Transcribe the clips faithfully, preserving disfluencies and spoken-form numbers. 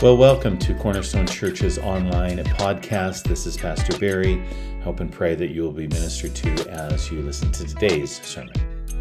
Well, welcome to Cornerstone Church's online podcast. This is Pastor Barry. Hope and pray that you will be ministered to as you listen to today's sermon.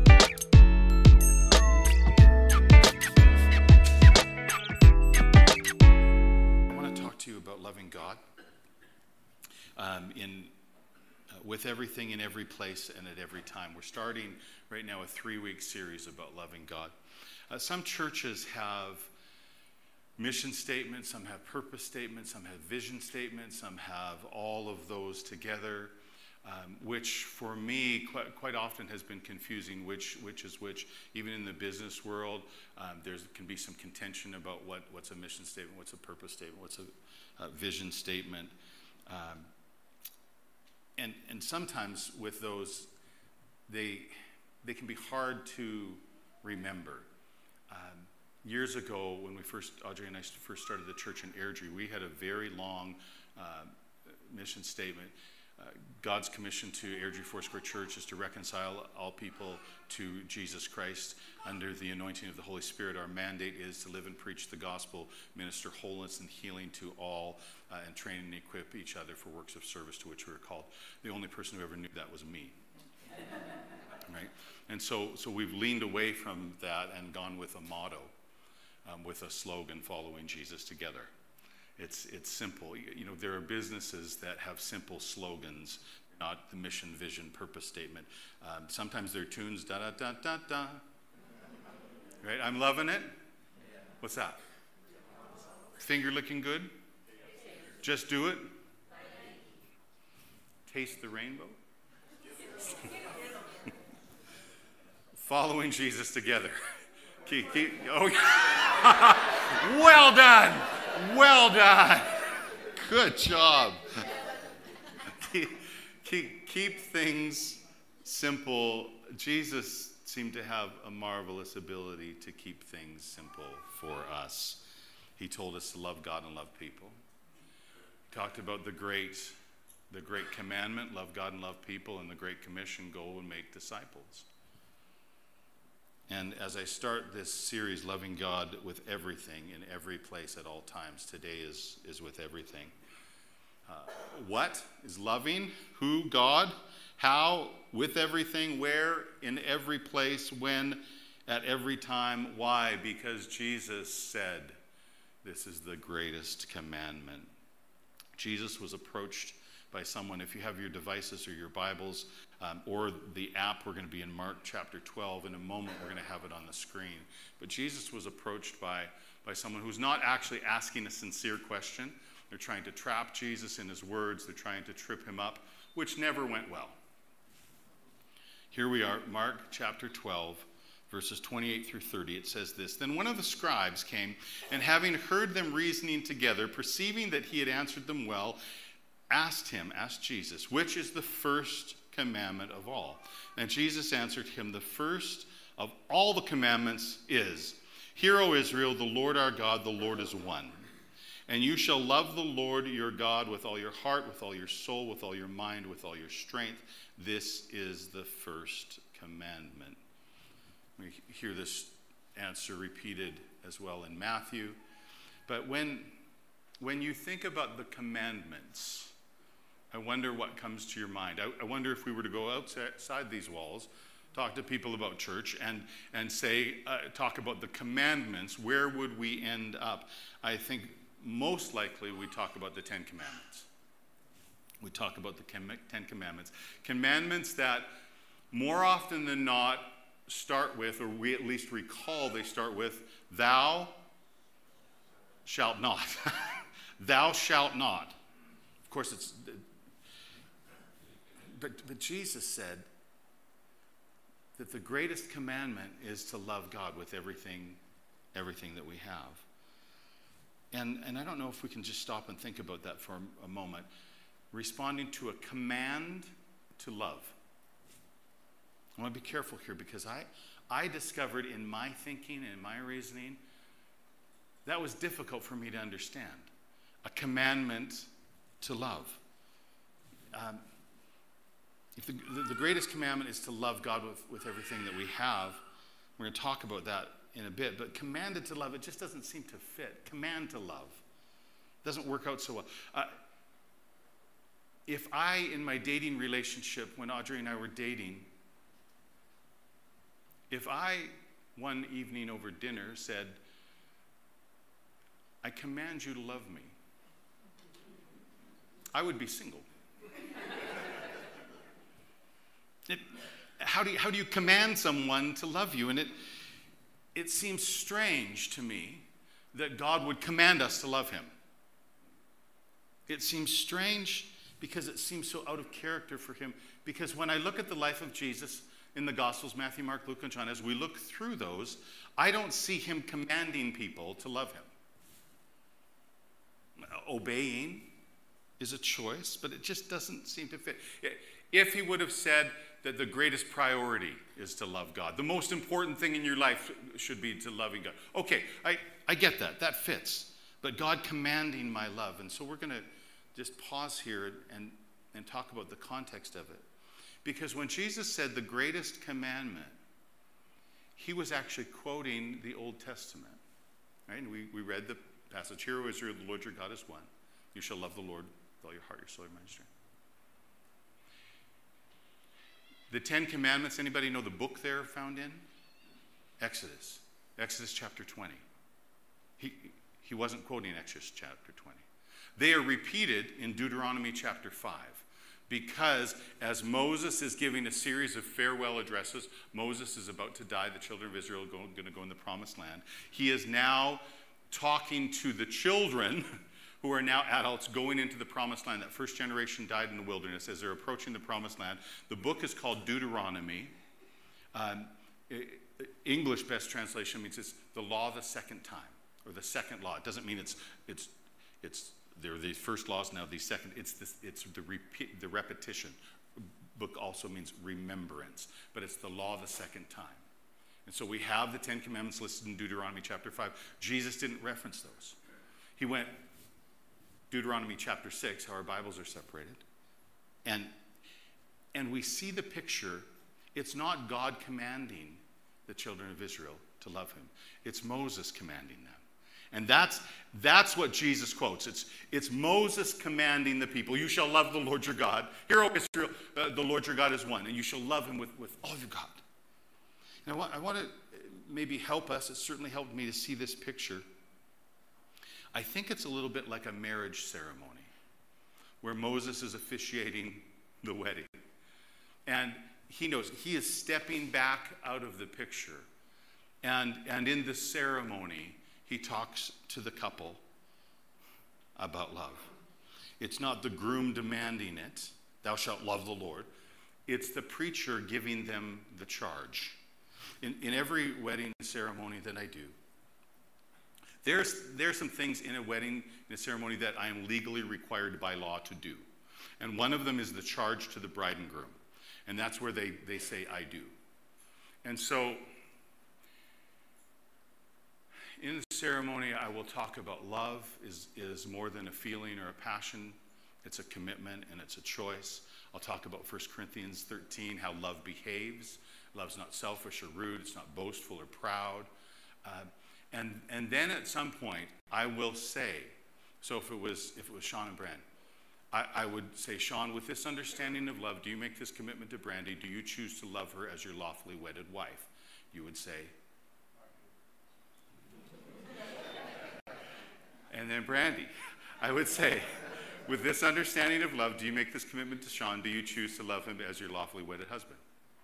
I want to talk to you about loving God um, in uh, with everything, in every place, and at every time. We're starting right now a three-week series about loving God. Uh, some churches have mission statements, some have purpose statements, some have vision statements, some have all of those together, um, which for me quite, quite often has been confusing, which which is which. Even in the business world, um, there can be some contention about what, what's a mission statement, what's a purpose statement, what's a, a vision statement. Um, and and sometimes with those, they, they can be hard to remember. Um, Years ago, when we first, Audrey and I first started the church in Airdrie, we had a very long uh, mission statement. Uh, God's commission to Airdrie Foursquare Church is to reconcile all people to Jesus Christ under the anointing of the Holy Spirit. Our mandate is to live and preach the gospel, minister wholeness and healing to all, uh, and train and equip each other for works of service to which we were called. The only person who ever knew that was me. Right? And so, so we've leaned away from that and gone with a motto. Um, with a slogan, following Jesus together. It's it's simple. You, you know, there are businesses that have simple slogans, not the mission, vision, purpose statement. Um, sometimes they're tunes, da da da da da. Right? I'm loving it. What's that? Finger looking good? Just do it. Taste the rainbow. Following Jesus together. Keep, keep, oh, well done, well done, good job. keep, keep, keep things simple. Jesus seemed to have a marvelous ability to keep things simple for us. He told us to love God and love people. He talked about the great, the great commandment, love God and love people, and the great commission, go and make disciples. And as I start this series, Loving God with Everything, in every place, at all times, today is, is with everything. Uh, what is loving? Who? God. How? With everything. Where? In every place. When? At every time. Why? Because Jesus said, this is the greatest commandment. Jesus was approached by someone. If you have your devices or your Bibles um, or the app, we're going to be in Mark chapter twelve. In a moment, we're going to have it on the screen. But Jesus was approached by, by someone who's not actually asking a sincere question. They're trying to trap Jesus in his words. They're trying to trip him up, which never went well. Here we are, Mark chapter twelve, verses twenty-eight through thirty. It says this: Then one of the scribes came, and having heard them reasoning together, perceiving that he had answered them well, asked him, asked Jesus, which is the first commandment of all? And Jesus answered him, the first of all the commandments is, Hear, O Israel, the Lord our God, the Lord is one. And you shall love the Lord your God with all your heart, with all your soul, with all your mind, with all your strength. This is the first commandment. We hear this answer repeated as well in Matthew. But when, when you think about the commandments, I wonder what comes to your mind. I, I wonder if we were to go outside these walls, talk to people about church, and, and say, uh, talk about the commandments, where would we end up? I think most likely we talk about the Ten Commandments. We talk about the Ten Commandments. Commandments that more often than not start with, or we at least recall they start with, thou shalt not. Thou shalt not. Of course, it's... But, but Jesus said that the greatest commandment is to love God with everything, everything that we have. And, and I don't know if we can just stop and think about that for a, a moment. Responding to a command to love. I want to be careful here because I, I discovered in my thinking and in my reasoning, that was difficult for me to understand. A commandment to love. Um, If the, the greatest commandment is to love God with, with everything that we have, we're going to talk about that in a bit, but commanded to love, it just doesn't seem to fit. Command to love. Doesn't work out so well. Uh, if I, in my dating relationship, when Audrey and I were dating, if I, one evening over dinner, said, I command you to love me, I would be single. It, how do you, how do you command someone to love you? And it, it seems strange to me that God would command us to love him. It seems strange because it seems so out of character for him. Because when I look at the life of Jesus in the Gospels, Matthew, Mark, Luke, and John, as we look through those, I don't see him commanding people to love him. Obeying is a choice, but it just doesn't seem to fit. If he would have said that the greatest priority is to love God, the most important thing in your life should be to loving God. Okay, I, I get that. That fits. But God commanding my love. And so we're going to just pause here and, and talk about the context of it. Because when Jesus said the greatest commandment, he was actually quoting the Old Testament. Right? And we, we read the passage, Hear, O Israel, the Lord your God is one. You shall love the Lord with all your heart, your soul, your mind, your strength. The Ten Commandments, anybody know the book they're found in? Exodus. Exodus chapter twenty. He, he wasn't quoting Exodus chapter twenty. They are repeated in Deuteronomy chapter five. Because as Moses is giving a series of farewell addresses, Moses is about to die, the children of Israel are going, going to go in the promised land. He is now talking to the children who are now adults going into the promised land. That first generation died in the wilderness as they're approaching the promised land. The book is called Deuteronomy. Um, English best translation means it's the law the second time, or the second law. It doesn't mean it's it's it's there are the first laws, now the second. It's this, it's the repeat, the repetition. Book also means remembrance, but it's the law the second time. And so we have the Ten Commandments listed in Deuteronomy chapter five. Jesus didn't reference those. He went Deuteronomy chapter six, how our Bibles are separated. And, and we see the picture. It's not God commanding the children of Israel to love him. It's Moses commanding them. And that's, that's what Jesus quotes. It's, it's Moses commanding the people. You shall love the Lord your God. Hear, O Israel, uh, the Lord your God is one. And you shall love him with, with all your God. And I want, I want to maybe help us. It certainly helped me to see this picture. I think it's a little bit like a marriage ceremony where Moses is officiating the wedding. And he knows he is stepping back out of the picture. And, and in the ceremony, he talks to the couple about love. It's not the groom demanding it, thou shalt love the Lord. It's the preacher giving them the charge. In, in every wedding ceremony that I do, There's, there's some things in a wedding, in a ceremony, that I am legally required by law to do. And one of them is the charge to the bride and groom. And that's where they, they say, I do. And so, in the ceremony, I will talk about love is, is more than a feeling or a passion. It's a commitment and it's a choice. I'll talk about First Corinthians thirteen, how love behaves. Love's not selfish or rude. It's not boastful or proud. Uh, And and then at some point, I will say, so if it was if it was Sean and Brand, I, I would say, Sean, with this understanding of love, do you make this commitment to Brandy? Do you choose to love her as your lawfully wedded wife? You would say. And then Brandy, I would say, with this understanding of love, do you make this commitment to Sean? Do you choose to love him as your lawfully wedded husband?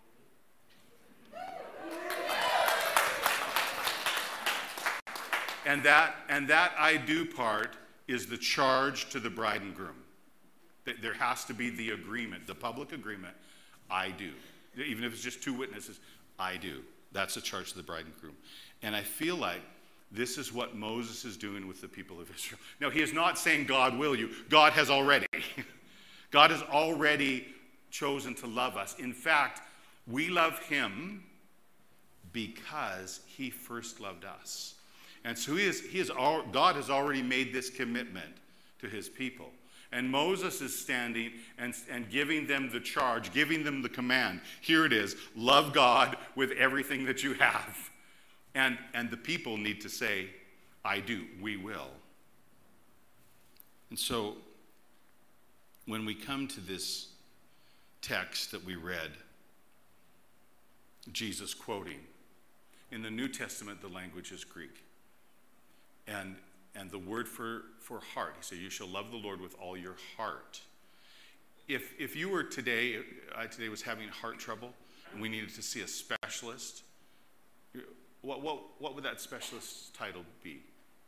And that, and that I do part is the charge to the bride and groom. There has to be the agreement, the public agreement, I do. Even if it's just two witnesses, I do. That's the charge to the bride and groom. And I feel like this is what Moses is doing with the people of Israel. Now, he is not saying God will you. God has already. God has already chosen to love us. In fact, we love him because he first loved us. And so he is, he is all, God has already made this commitment to his people. And Moses is standing and, and giving them the charge, giving them the command. Here it is, love God with everything that you have. And, and the people need to say, I do, we will. And so, when we come to this text that we read, Jesus quoting, in the New Testament, the language is Greek. And, and the word for, for heart, he said, you shall love the Lord with all your heart. If, if you were today, I today was having heart trouble, and we needed to see a specialist, what, what, what would that specialist's title be?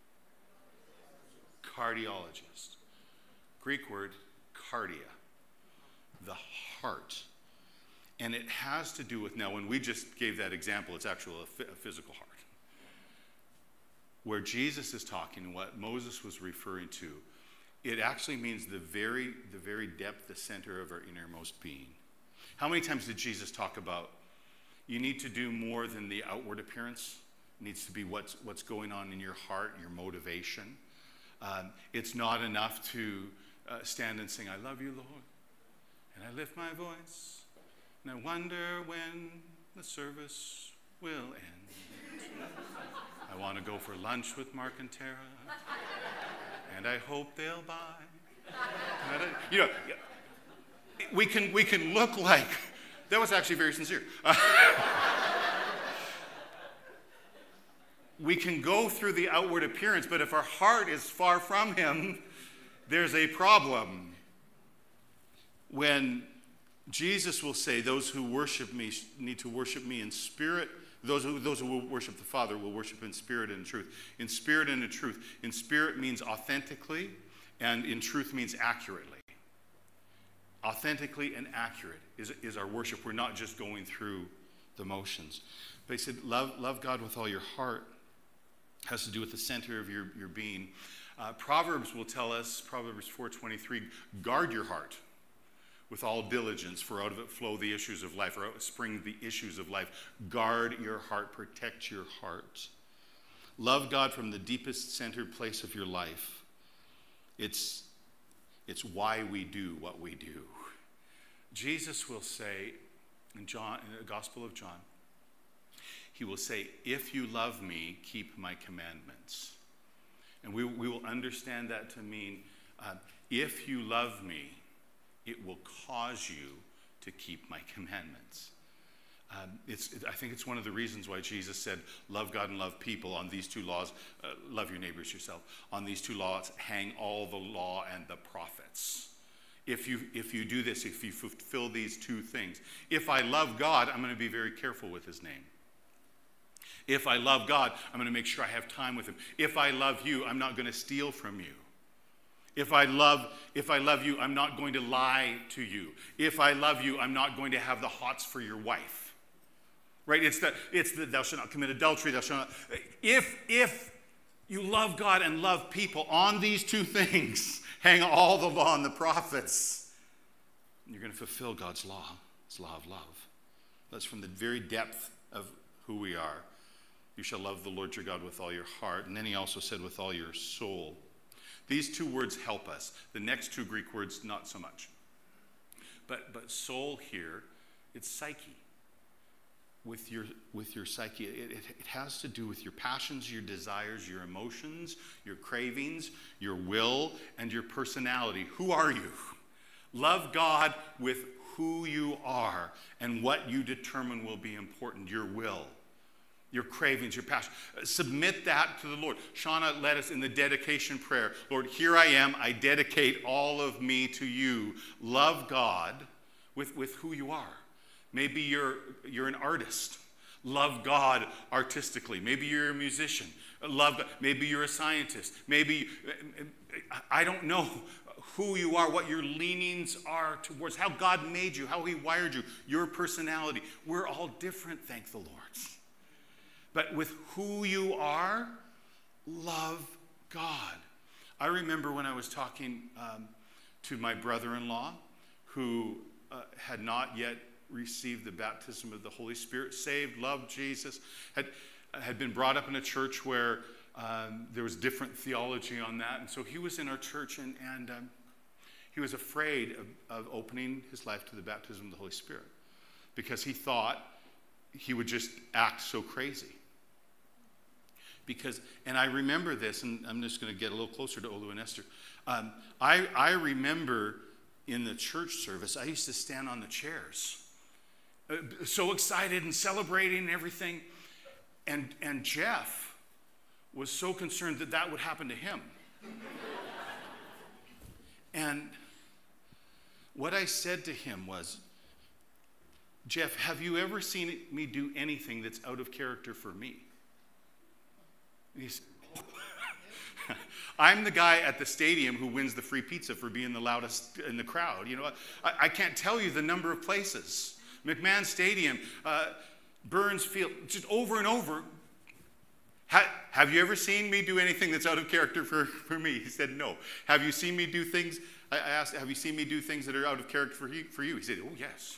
Cardiologist. Greek word, cardia, the heart. And it has to do with, now when we just gave that example, it's actually a, a physical heart. Where Jesus is talking, what Moses was referring to, it actually means the very, the very depth, the center of our innermost being. How many times did Jesus talk about, you need to do more than the outward appearance? It needs to be what's, what's going on in your heart, your motivation. Um, it's not enough to uh, stand and sing, I love you, Lord, and I lift my voice, and I wonder when the service will end. I want to go for lunch with Mark and Tara, and I hope they'll buy. You know, we can, we can look like, that was actually very sincere. We can go through the outward appearance, but if our heart is far from him, there's a problem. When Jesus will say, those who worship me need to worship me in spirit. Those who, those who will worship the Father will worship in spirit and in truth. In spirit and in truth. In spirit means authentically, and in truth means accurately. Authentically and accurate is, is our worship. We're not just going through the motions. But he said, love, love God with all your heart. Has to do with the center of your, your being. Uh, Proverbs will tell us, Proverbs four twenty-three, guard your heart with all diligence, for out of it flow the issues of life, or out spring the issues of life. Guard your heart, protect your heart. Love God from the deepest centered place of your life. It's, it's why we do what we do. Jesus will say in John, in the Gospel of John, he will say, if you love me, keep my commandments. And we, we will understand that to mean, uh, if you love me, it will cause you to keep my commandments. Um, it's, it, I think it's one of the reasons why Jesus said, love God and love people. On these two laws, uh, love your neighbors yourself. On these two laws, hang all the law and the prophets. If you, if you do this, if you fulfill these two things. If I love God, I'm going to be very careful with his name. If I love God, I'm going to make sure I have time with him. If I love you, I'm not going to steal from you. If I love, if I love you, I'm not going to lie to you. If I love you, I'm not going to have the hots for your wife. Right? It's the, it's the thou shalt not commit adultery, thou shalt not. If, if you love God and love people, on these two things, hang all the law and the prophets, you're going to fulfill God's law. It's law of love. That's from the very depth of who we are. You shall love the Lord your God with all your heart. And then he also said with all your soul. These two words help us. The next two Greek words, not so much. But, but soul here, it's psyche. With your, with your psyche, it, it, it has to do with your passions, your desires, your emotions, your cravings, your will, and your personality. Who are you? Love God with who you are and what you determine will be important, your will. Your cravings, your passion. Submit that to the Lord. Shauna led us in the dedication prayer. Lord, here I am. I dedicate all of me to you. Love God with, with who you are. Maybe you're, you're an artist. Love God artistically. Maybe you're a musician. Love God. Maybe you're a scientist. Maybe, I don't know who you are, what your leanings are towards, how God made you, how he wired you, your personality. We're all different, thank the Lord. But with who you are, love God. I remember when I was talking um, to my brother-in-law who uh, had not yet received the baptism of the Holy Spirit, saved, loved Jesus, had, had been brought up in a church where um, there was different theology on that. And so he was in our church and, and um, he was afraid of, of opening his life to the baptism of the Holy Spirit because he thought he would just act so crazy. Because, and I remember this, and I'm just going to get a little closer to Olu and Esther. Um, I, I remember in the church service, I used to stand on the chairs, uh, so excited and celebrating and everything. And, and Jeff was so concerned that that would happen to him. And what I said to him was, Jeff, have you ever seen me do anything that's out of character for me? And he said, I'm the guy at the stadium who wins the free pizza for being the loudest in the crowd. You know, I, I can't tell you the number of places. McMahon Stadium, uh, Burns Field, just over and over. Ha, have you ever seen me do anything that's out of character for, for me? He said, no. Have you seen me do things, I asked, have you seen me do things that are out of character for you? For you? He said, oh, yes.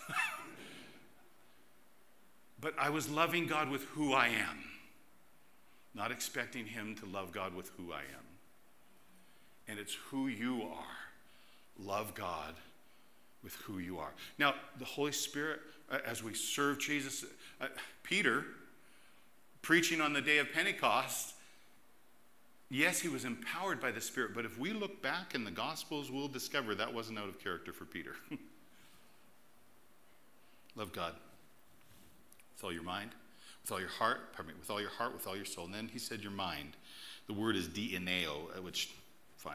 But I was loving God with who I am, not expecting him to love God with who I am. And it's who you are. Love God with who you are. Now, the Holy Spirit, uh, as we serve Jesus, uh, Peter, preaching on the day of Pentecost, yes, he was empowered by the Spirit, but if we look back in the Gospels, we'll discover that wasn't out of character for Peter. Love God with all your mind, with all your heart, pardon me, with all your heart, with all your soul. And then he said your mind. The word is dieneo, which, fine.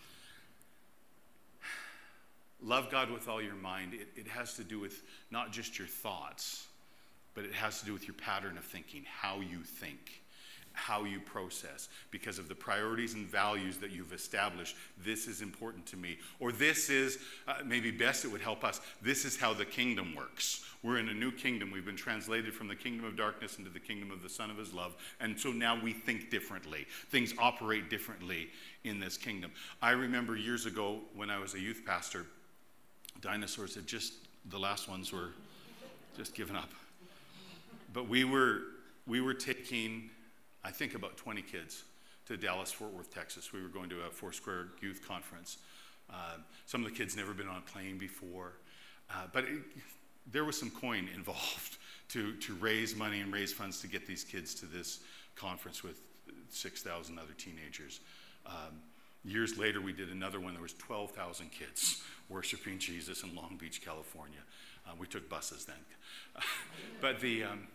Love God with all your mind. It, it has to do with not just your thoughts, but it has to do with your pattern of thinking, how you think, how you process, because of the priorities and values that you've established. This is important to me. Or this is, uh, maybe best it would help us, this is how the kingdom works. We're in a new kingdom. We've been translated from the kingdom of darkness into the kingdom of the Son of his love. And so now we think differently. Things operate differently in this kingdom. I remember years ago when I was a youth pastor, dinosaurs had just, the last ones were just given up. But we were, we were taking, I think, about twenty kids to Dallas, Fort Worth, Texas. We were going to a Foursquare youth conference. Uh, some of the kids never been on a plane before. Uh, but it, there was some coin involved to, to raise money and raise funds to get these kids to this conference with six thousand other teenagers. Um, years later, we did another one. There was twelve thousand kids worshiping Jesus in Long Beach, California. Uh, we took buses then. but the... Um,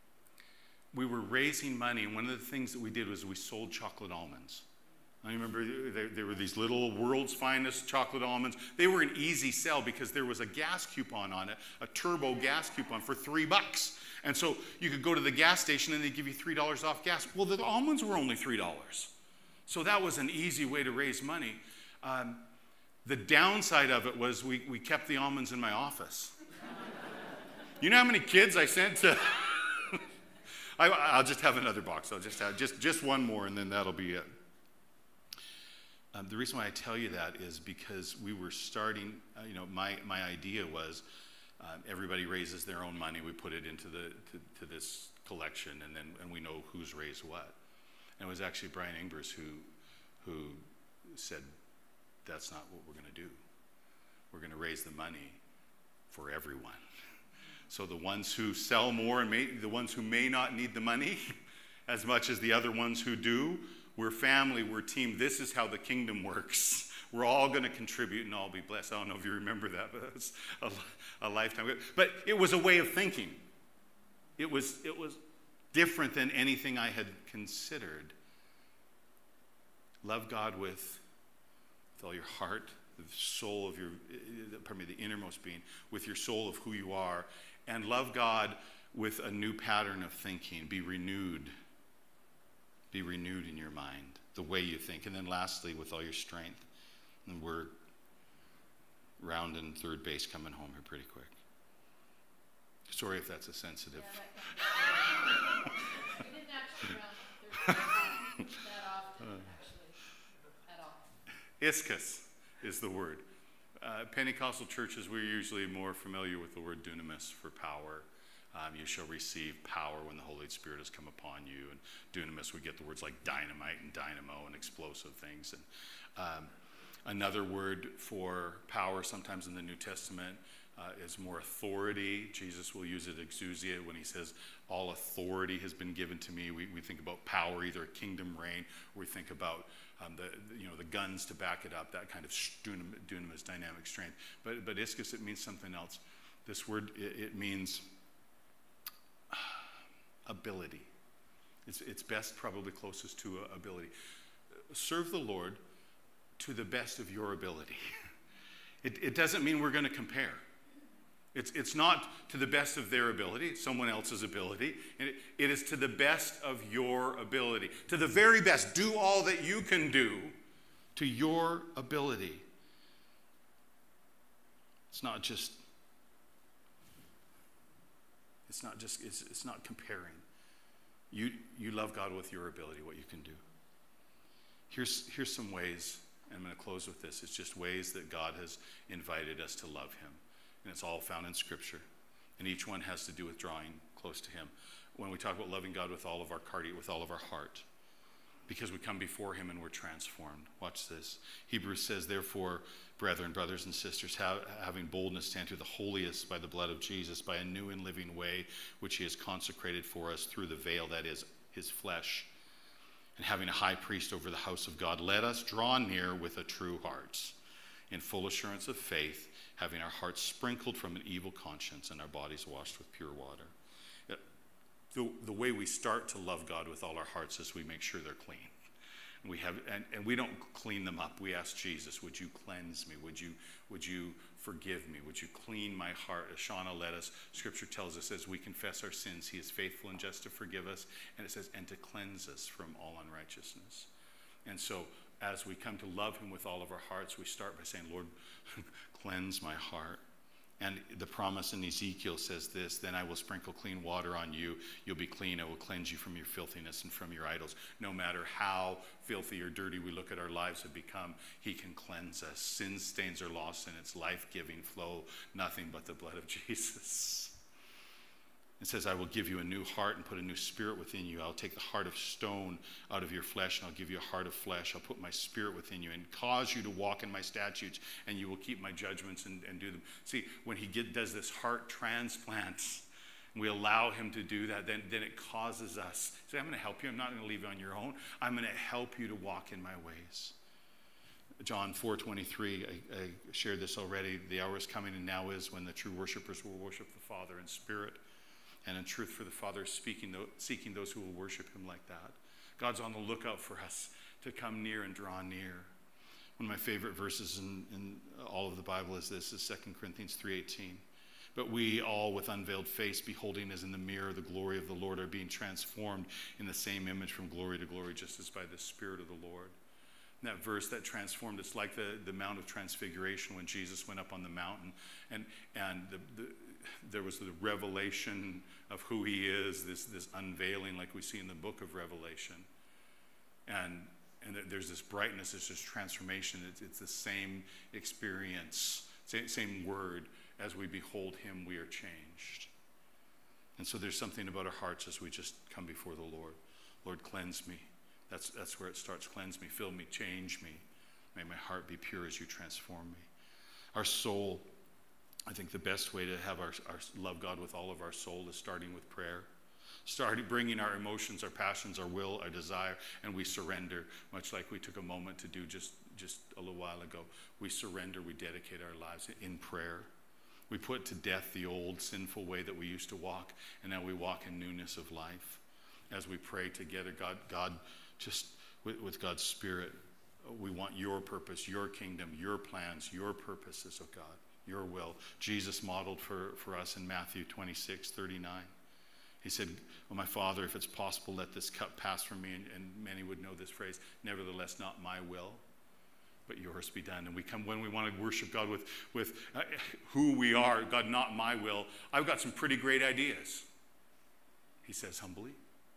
We were raising money, and one of the things that we did was we sold chocolate almonds. I remember there, there were these little world's finest chocolate almonds. They were an easy sell because there was a gas coupon on it, a turbo gas coupon for three bucks. And so you could go to the gas station and they'd give you three dollars off gas. Well, the almonds were only three dollars. So that was an easy way to raise money. Um, the downside of it was we, we kept the almonds in my office. You know how many kids I sent to... I, I'll just have another box. I'll just have just, just one more, and then that'll be it. Um, the reason why I tell you that is because we were starting, uh, you know, my, my idea was um, everybody raises their own money. We put it into the to, to this collection, and then and we know who's raised what. And it was actually Brian Ingbers who, who said, that's not what we're going to do. We're going to raise the money for everyone. So the ones who sell more and may, the ones who may not need the money as much as the other ones who do, we're family, we're team. This is how the kingdom works. We're all going to contribute and all be blessed. I don't know if you remember that, but it's a, a lifetime. But it was a way of thinking. It was, it was different than anything I had considered. Love God with, with all your heart, the soul of your, pardon me, the innermost being, with your soul of who you are. And love God with a new pattern of thinking. Be renewed. Be renewed in your mind, the way you think. And then lastly, with all your strength. And we're rounding third base coming home here pretty quick. Sorry if that's a sensitive. Yeah, that we didn't actually round third base that often, actually, at all. Ischus is the word. Uh, Pentecostal churches, we're usually more familiar with the word dunamis for power. Um, you shall receive power when the Holy Spirit has come upon you. And dunamis, we get the words like dynamite and dynamo and explosive things. And um, another word for power, sometimes in the New Testament, uh, is more authority. Jesus will use it exousia when he says, all authority has been given to me. We, we think about power, either a kingdom reign, or we think about um, the, the, you know, the guns to back it up, that kind of dunam- dunamis, dynamic strength. But, but ischus, it means something else. This word, it, it means ability. It's, it's best, probably closest to uh, ability. Serve the Lord to the best of your ability. It, it doesn't mean we're going to compare. It's, it's not to the best of their ability, someone else's ability. It, it is to the best of your ability. To the very best. Do all that you can do to your ability. It's not just, it's not just, it's, it's not comparing. You, you love God with your ability, what you can do. Here's, here's some ways, and I'm going to close with this. It's just ways that God has invited us to love him. And it's all found in Scripture. And each one has to do with drawing close to him. When we talk about loving God with all of our cardi, with all of our heart, because we come before him and we're transformed. Watch this. Hebrews says, therefore, brethren, brothers and sisters, have, having boldness to enter the holiest by the blood of Jesus, by a new and living way, which he has consecrated for us through the veil, that is, his flesh, and having a high priest over the house of God, let us draw near with a true heart, in full assurance of faith, having our hearts sprinkled from an evil conscience and our bodies washed with pure water. The, the way we start to love God with all our hearts is we make sure they're clean. And we have, and, and we don't clean them up. We ask Jesus, would you cleanse me? Would you, would you forgive me? Would you clean my heart? As Shauna led us, Scripture tells us, as we confess our sins, he is faithful and just to forgive us. And it says, and to cleanse us from all unrighteousness. And so, as we come to love him with all of our hearts, we start by saying, Lord, cleanse my heart. And the promise in Ezekiel says this, then I will sprinkle clean water on you. You'll be clean. I will cleanse you from your filthiness and from your idols. No matter how filthy or dirty we look at our lives have become, he can cleanse us. Sin stains are lost in its life-giving flow. Nothing but the blood of Jesus. It says, I will give you a new heart and put a new spirit within you. I'll take the heart of stone out of your flesh, and I'll give you a heart of flesh. I'll put my spirit within you and cause you to walk in my statutes, and you will keep my judgments and, and do them. See, when he get, does this heart transplant, and we allow him to do that, then, then it causes us. Say, I'm going to help you. I'm not going to leave you on your own. I'm going to help you to walk in my ways. John four twenty-three, I, I shared this already. The hour is coming, and now is, when the true worshipers will worship the Father in spirit and in truth, for the Father is speaking, seeking those who will worship him like that. God's on the lookout for us to come near and draw near. One of my favorite verses in, in all of the Bible is this, is Second Corinthians three eighteen. But we all with unveiled face, beholding as in the mirror the glory of the Lord, are being transformed in the same image from glory to glory, just as by the Spirit of the Lord. And that verse, that transformed, it's like the, the Mount of Transfiguration when Jesus went up on the mountain, and, and the, the there was the revelation of who he is, this, this unveiling like we see in the book of Revelation. And, and there's this brightness, there's this transformation. It's, it's the same experience, same, same word. As we behold him, we are changed. And so there's something about our hearts as we just come before the Lord. Lord, cleanse me. That's, that's where it starts. Cleanse me, fill me, change me. May my heart be pure as you transform me. Our soul, I think the best way to have our, our love God with all of our soul is starting with prayer. Starting bringing our emotions, our passions, our will, our desire, and we surrender, much like we took a moment to do just, just a little while ago. We surrender, we dedicate our lives in prayer. We put to death the old sinful way that we used to walk, and now we walk in newness of life. As we pray together, God, God, just with, with God's Spirit, we want your purpose, your kingdom, your plans, your purposes, oh God, your will. Jesus modeled for, for us in Matthew twenty-six thirty-nine. He said, oh, my Father, if it's possible, let this cup pass from me. And, and many would know this phrase, nevertheless, not my will, but yours be done. And we come when we want to worship God with, with uh, who we are, God, not my will. I've got some pretty great ideas, he says humbly.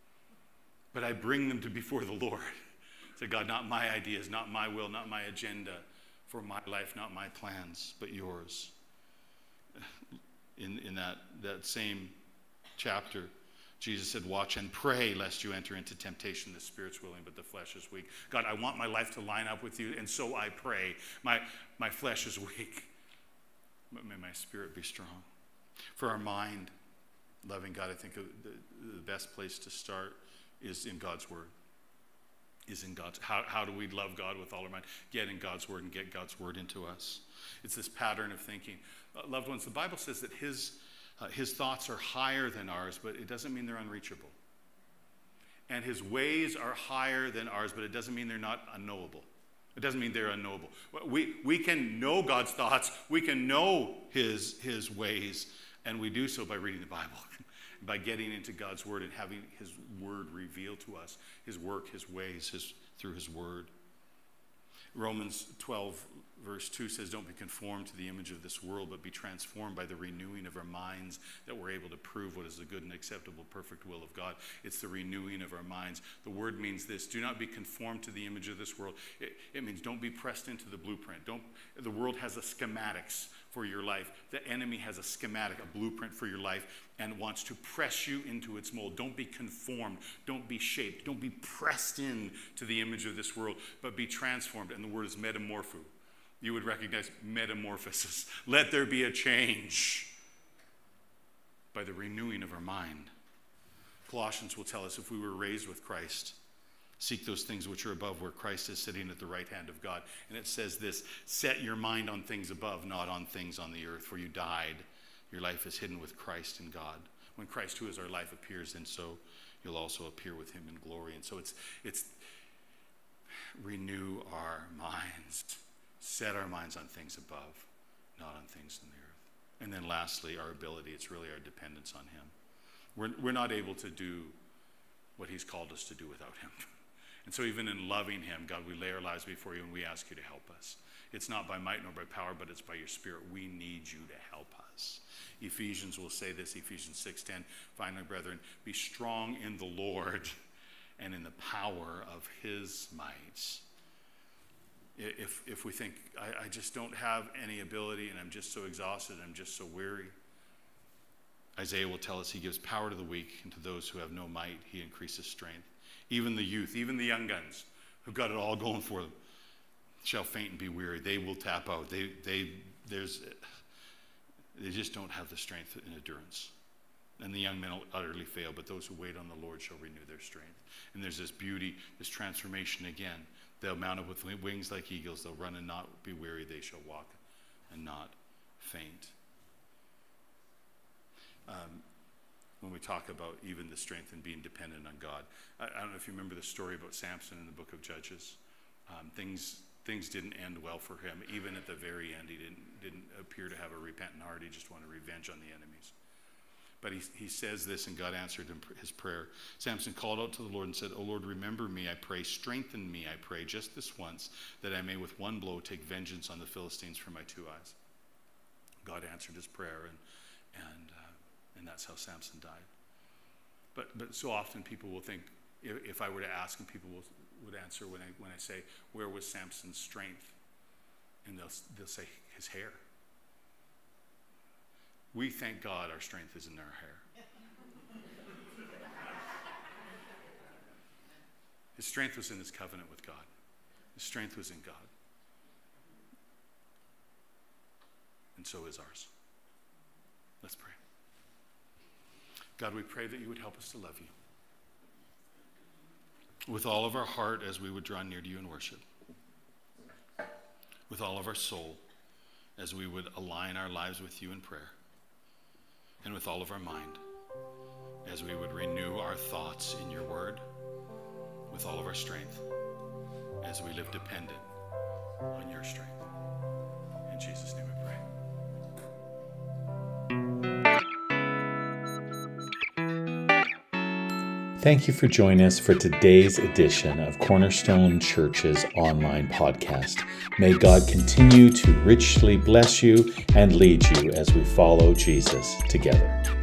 But I bring them to before the Lord. Say, God, not my ideas, not my will, not my agenda for my life, not my plans, but yours. In, in that, that same chapter, Jesus said, watch and pray lest you enter into temptation. The spirit's willing, but the flesh is weak. God, I want my life to line up with you, and so I pray. My, my flesh is weak. but may my spirit be strong. For our mind, loving God, I think the, the best place to start is in God's word. Is in God's, how, how do we love God with all our mind? Get in God's word and get God's word into us. It's this pattern of thinking. Uh, loved ones, the Bible says that his, uh, his thoughts are higher than ours, but it doesn't mean they're unreachable. And his ways are higher than ours, but it doesn't mean they're not unknowable. It doesn't mean they're unknowable. We, we can know God's thoughts. We can know his, his ways, and we do so by reading the Bible, by getting into God's word and having his word revealed to us, his work, his ways, his, through his word. Romans twelve, verse two says, don't be conformed to the image of this world, but be transformed by the renewing of our minds, that we're able to prove what is the good and acceptable, perfect will of God. It's the renewing of our minds. The word means this: do not be conformed to the image of this world. It, it means don't be pressed into the blueprint. Don't. The world has a schematics for your life. The enemy has a schematic, a blueprint for your life, and wants to press you into its mold. Don't be conformed. Don't be shaped. Don't be pressed in to the image of this world, but be transformed. And the word is metamorpho. You would recognize metamorphosis. Let there be a change by the renewing of our mind. Colossians will tell us, if we were raised with Christ, seek those things which are above, where Christ is sitting at the right hand of God. And it says this: set your mind on things above, not on things on the earth, for you died. Your life is hidden with Christ in God. When Christ, who is our life, appears, then so you'll also appear with him in glory. And so it's it's renew our minds. Set our minds on things above, not on things in the earth. And then lastly, our ability. It's really our dependence on him. We're, we're not able to do what he's called us to do without him. And so even in loving him, God, we lay our lives before you and we ask you to help us. It's not by might nor by power, but it's by your spirit. We need you to help us. Ephesians will say this, Ephesians six ten, finally, brethren, be strong in the Lord and in the power of his might. If, if we think, I, I just don't have any ability and I'm just so exhausted, I'm just so weary, Isaiah will tell us he gives power to the weak, and to those who have no might, he increases strength. Even the youth, even the young guns who've got it all going for them, shall faint and be weary. They will tap out. They, they, there's, they just don't have the strength and endurance. And the young men will utterly fail, but those who wait on the Lord shall renew their strength. And there's this beauty, this transformation again. They'll mount up with wings like eagles. They'll run and not be weary. They shall walk and not faint. Um, when we talk about even the strength and being dependent on God. I, I don't know if you remember the story about Samson in the book of Judges. Um, things things didn't end well for him. Even at the very end, he didn't, didn't appear to have a repentant heart. He just wanted revenge on the enemies. But he, he says this, and God answered him his prayer. Samson called out to the Lord and said, O Lord, remember me, I pray. Strengthen me, I pray, just this once, that I may with one blow take vengeance on the Philistines for my two eyes. God answered his prayer, and and uh, and that's how Samson died. But but so often people will think, if, if I were to ask, and people will, would answer when I when I say, where was Samson's strength? And they'll they'll say, his hair. We thank God our strength is in our hair. His strength was in his covenant with God. His strength was in God. And so is ours. Let's pray. God, we pray that you would help us to love you with all of our heart as we would draw near to you in worship, with all of our soul as we would align our lives with you in prayer, and with all of our mind as we would renew our thoughts in your word, with all of our strength as we live dependent on your strength. In Jesus' name we pray. Thank you for joining us for today's edition of Cornerstone Church's online podcast. May God continue to richly bless you and lead you as we follow Jesus together.